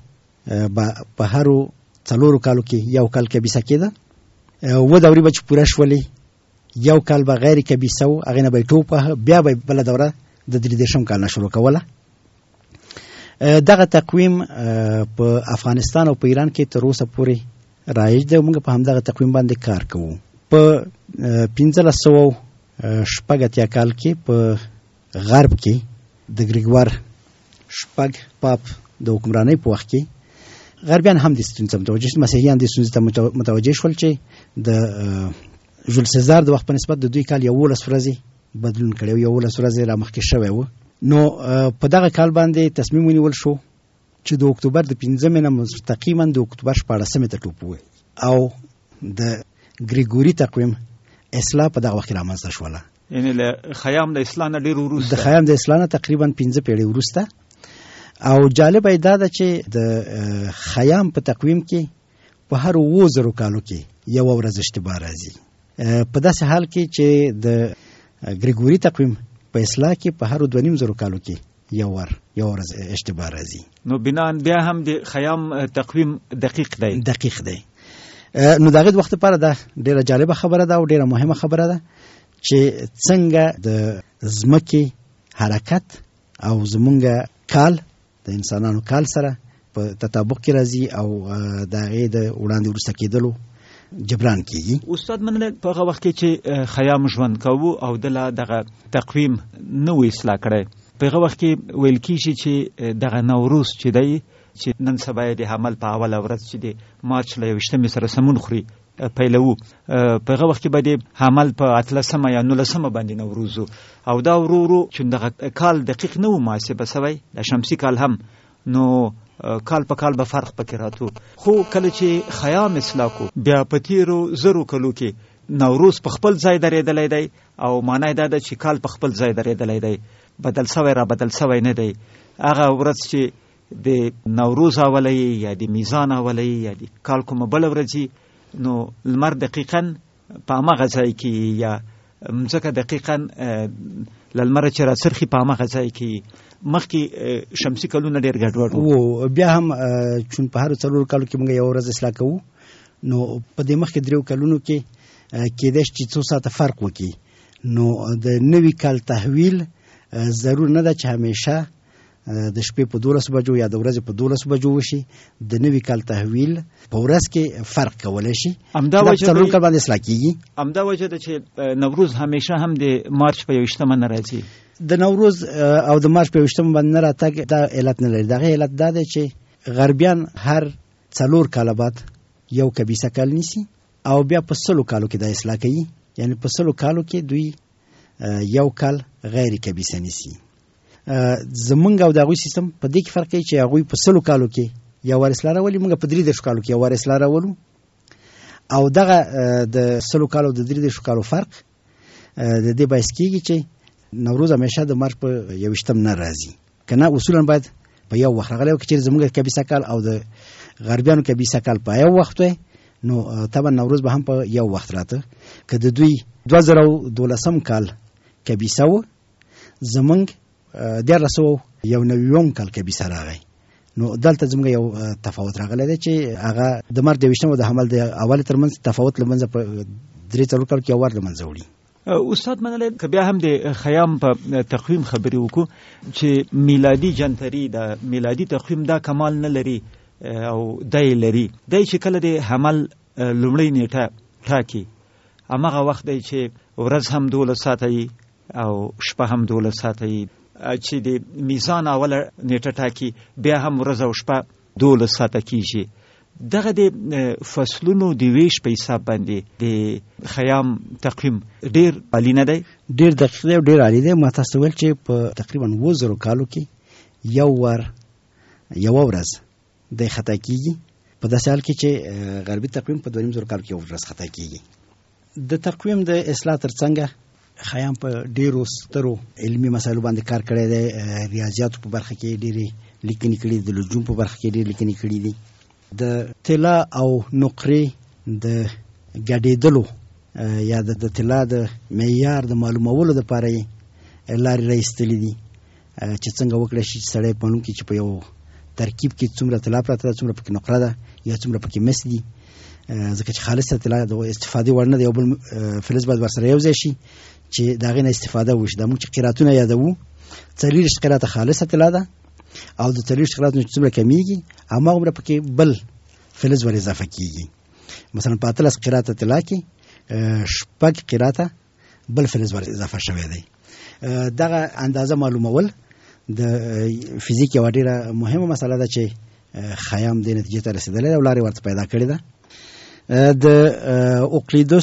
په هرو څلورو کالو کې یو کال کبیسه کېده، اووه دورې به چې پوره شولې یو کال به غیر کبیسه و، هغې نه به یې ټوپ وهه، بیا به بله دوره د درې دېرشم کال نه شروع کوله. دغه تقویم په افغانستان او په ایران کې تر اوسه پورې رایج دی. موږ په همدغه تقویم باندې کار کوو. په پنځلس سوه شپږ اتیا کال کې په غرب کې د ګریګوار شپږ پاپ د حکمرانۍ په وخت کې غربیان هم د ستونزې متوجه شول، مسیحیان د ستونزې ته متوجه شول چې د جول سزار د وخت په نسبت د دوی کال یولس ورځې بدلون کړی و، یولس ورځې را مخکې شوی و. نو په دغه کال باندې تصمیم ونیول شو چې د اکتوبر د پنځمې نه مستقیما د اکتوبر شپاړسمې ته ټوپ ووایي او د ګریګوري تقویم اصلاح په دغه وخت کې رامنځته شوله. یعنې له خیام د اصلاح نه ډېر وروسته، د خیام د اصلاح نه تقریبا پنځه پیړۍ وروسته. او جالبه دا ده چې د خیام په تقویم کې په هر اووه زرو کالو کې یوه ورځ اشتباه راځي. په داسې حال کې چې د ګریګوري تقویم په اصلاح کې په هر دوه نیم زرو کالو کې یو ور یو ورځ اشتباه راځي. نو بنان بیا هم د خیام تقویم دقیق دی دقیق دی. نو دغه وخت لپاره دا ډیره جالبه خبره ده او ډیره مهمه خبره ده چې څنګه د ځمکې حرکت او زمونږ کال د انسانانو کال سره په تطابق کې راځي او د هغې د وړاندې وروسته کېدلو جبران کیږي. استاد منل په هغه وخت کې چې خیام ژوند کوو او دله دغه تقویم نه و اصلاح کړی، په هغه وخت کې ویل کېږي چې دغه نوروز چې دی چې نن سبا یې د حمل په اوله ورځ چې د مارچ له یوویشتمې سره سمون خوري پیلوو، په هغه وخت کې به د حمل په اتلسمه یا نولسمه باندې نوروز او دا ورو ورو چې دغه کال دقیق نه و محاسبه سوی د شمسي کال هم، نو کال په کال به فرق پکې راتو. خو کله چې خیام اصلاح کو بیا په تیرو زرو کلو کې نوروز په خپل ځای درېدلی دی او معنی دا ده چې کال په خپل ځای درېدلی دی، بدل سوی را بدل سوی نه دی. هغه ورځ چې د نوروز اولی یا د میزان اولی یا د کال کومه بله ورځ نو لمر دقیقا په هماغه ځای کې یا مځکه دقیقا له لمره چې راڅرخي په هماغه ځای کې مخکې شمسي کلونه ډېر ګډوډ وو. بیا هم چون په هرو څلورو کالو کې موږ یوه ورځ اصلاح کوو، نو په دې مخکې دریو کلونو کې کېدای شي چې څو ساعته فرق وکړي. نو د نوي کال تحویل ضرور نه ده چې همیشه د شپې په دولس بجو یا د ورځې په دولس بجو وشي. د نوي کال تحویل په ورځ کې فرق کولی شي، همدا وجه څلور کال باندې اصلاح کېږي. همدا وجه ده چې نوروز همیشه هم د مارچ په یوویشتمه نه راځي. د نوروز او د مارچ په یوویشتمه باندې نه راتګ دا علت نه لري. دغه علت دا دی چې غربیان هر څلور کاله بعد یو کبیسه کال نیسي او بیا په سلو کالو کې دا اصلاح کوي. یعنی په سلو کالو کې دوی یو کال غیر کبیسه نیسي. زمونږ او د هغوی سیستم په دې کې فرق کوي چې هغوی په سلو کالو کې یو وار اصلاح راولي، موږ په درې دېرشو کالو کې یو وار اصلاح راولو. او دغه د سلو کالو او د درې دېرشو کالو فرق د دې باعث کېږي چې نوروز همیشه د مارچ په یوویشتم نه راځي. که نه اصولا باید په یو وخت راغلی وکړي چې زموږ کبیسه کال او د غربیانو کبیسه کال په یو وخت وی، نو طبعا نوروز به هم په یو وخت راته. که د دوی دوه زره دولسم کال کبیسه و، زمونږ دیارلس سوه یو نویم کال کبیسه راغی، نو دلته زموږ یو تفاوت راغلی دی چې هغه د مارچ د یوویشتم او د حمل د اول ترمنځ تفاوت له منځه په درې څلور کالو کې یو وار له منځه وړي. استاد منلی که بیا هم د خیام په تقویم خبرې وکړو چې میلادي جنتري د میلادي تقویم دا کمال نه لري او دی لري. دی چې کله د حمل لومړۍ نیټه ټاکي هماغه وخت دی چې ورځ هم دولس ساعته او شپه هم دولس ساعته، چې د میزان اوله نیټه ټاکي بیا هم ورځ او شپه دولس ساعته کیږي. دغه د فصلونو د ویش په حساب باندې د خیام تقویم ډیر عالی نه دی، ډیر دقیق دی او ډیر عالی دی. ما تاسو ویل چې په تقریبا اووه زرو کالو کې یو وار یوه ورځ دی خطا کیږي، په داسې حال کې چې غربي تقویم په دوه نیم زرو کالو کې یو ورځ خطا کیږي. د تقویم د اصلاح ترڅنګ خیام په ډیرو سترو علمي مسایلو باندې کار کړی دی. ریاضیاتو په برخه کې ډیرې لیکنې کړي دي، د لجوم په برخه کې ډیرې لیکنې کړي دي. د طلا او نقرې د ګډېدلو یا د طلا د معیار د معلومولو دپاره یې لارې راایستلې دي چې څنګه وکړی شي چې سړی په نوم کې چې په یو ترکیب کې څومره طلا پراته ده، څومره پکې نقره ده یا څومره پکې مس دي، ځکه چې خالصه طلا د استفادې وړ نه ده. یو بل فلز باید ورسره یو ځای شي چې د هغې نه استفاده وشي. دا موږ چې قیراتونه یادوو څلېرویشت قیراته خالصه طلا ده او د څلوېښت قرات نه څومره کمیږي هماغومره پکې بل فلز ور اضافه کیږي. مثلا په اتلس قرات طلا کې شپږ قراته بل فلز ور اضافه شوی دی. دغه اندازه معلومول د فزیک یو ډیره مهمه مسله ده چې خیام د نتیجې ته رسیدلی او لارې ورته پیدا کړې ده. د اوکلیدوس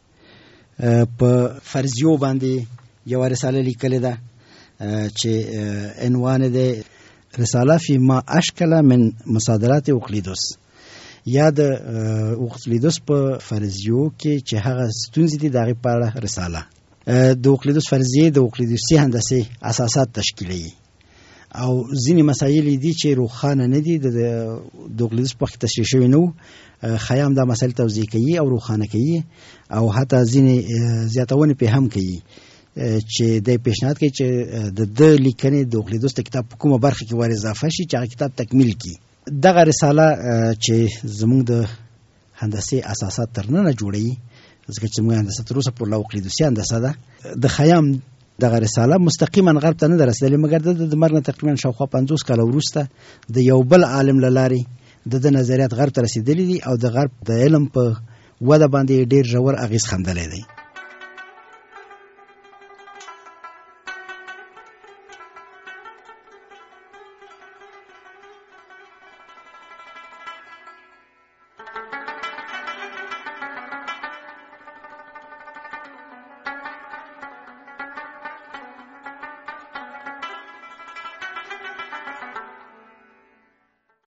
په فرضیو باندې یو رساله لیکلې ده چې عنوان ده رساله فی ما اشکل من مصادرات اوکلیدوس، یا د اوکلیدوس په فرضیو کې چې هغه ستونزې دي دغه په اړه رساله. د اوکلیدوس فرضیه د اوکلیدوسي هندسې اساسات تشکیلوي او ځینې مسایل دي چې روښانه نه دي، د اوکلیدوس په وخت تشریح شوي نه وو. خیام دا مسایل توضیح کوي او روښانه کوي او حتی ځینې زیاتونې پې هم کوي چې د پیشنهاد کوي چې د د لیکنې د اوکلیدوس د کتاب په کومه برخه کې ور اضافه شي چې هغه کتاب تکمیل کړي. دغه رساله چې زموږ د هندسې اساسات تر ننه جوړوي، ځکه چې زموږ هندسه تر اوسه پورې له اوکلیدوسي هندسه ده. د خیام دغه رساله مستقیما غرب ته نه ده رسېدلې، مګر د مرګ نه تقریبا شاوخوا پنځوس کاله وروسته د یو بل عالم له لارې د د نظریات غرب ته رسېدلي دي او د غرب د علم په وده باندې ډېر ژور اغېز ښندلی دی.